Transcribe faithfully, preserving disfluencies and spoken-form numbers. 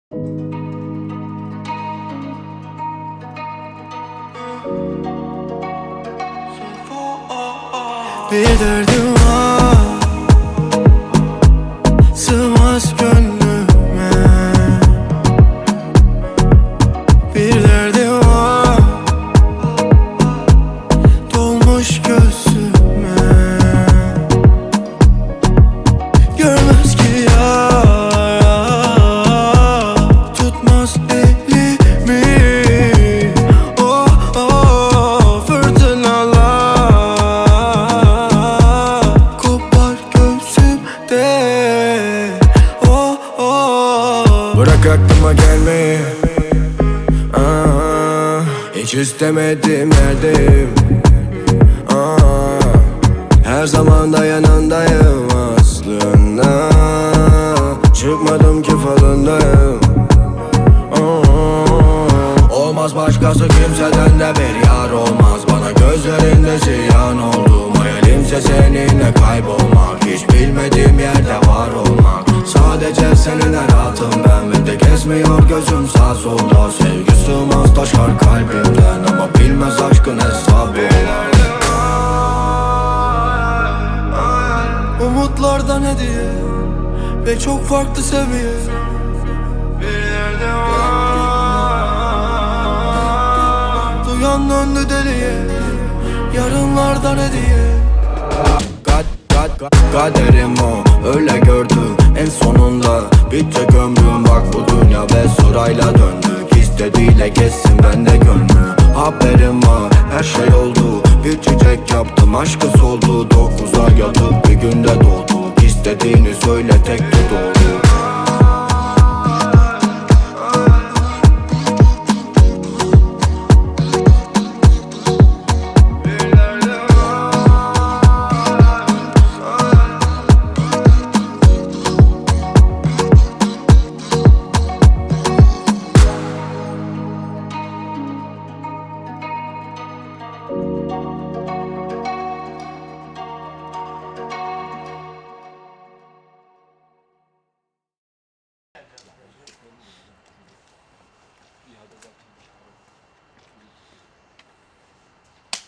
Bir derdim var, sığmaz gönlüme. Bir derdim var, dolmuş gözüme. Görmez ki yar, tutmaz elimi. Oh oh fırtınalar kopar gözümde. Oh oh bırak aklıma gelmeyi. Aa, hiç istemedim yerdeyim. Aa, her zaman da yanındayım aslında. Çıkmadım ki falındayım. Aa, olmaz başkası kimseden de bir yar olmaz. Bana gözlerinde ziyan oldum. Hayalimse seninle kaybolmak. Hiç bilmediğim yerde var olmak. Sadece seninle rahatım ben. Ve de gezmiyor gözüm sağ solda. Sevgi sığmaz taşar kalbimden. Ama bilmez aşkın hesabı. Umutlardan hediye ve çok farklı seviye. Bir yerde var, duyan döndü deliye. Yarınlardan hediye. Kad, kad, kad, kaderim o, öyle gördüm en sonunda. Bitecek ömrüm bak bu dünya ve sırayla döndük. İstediğiyle geçsin bende gönlü. Haberim var, her şey oldu. Bir çiçek yaptım, aşkı soldu. Dokuza yatıp bir günde doğduk. İstediğini söyle tek doğru.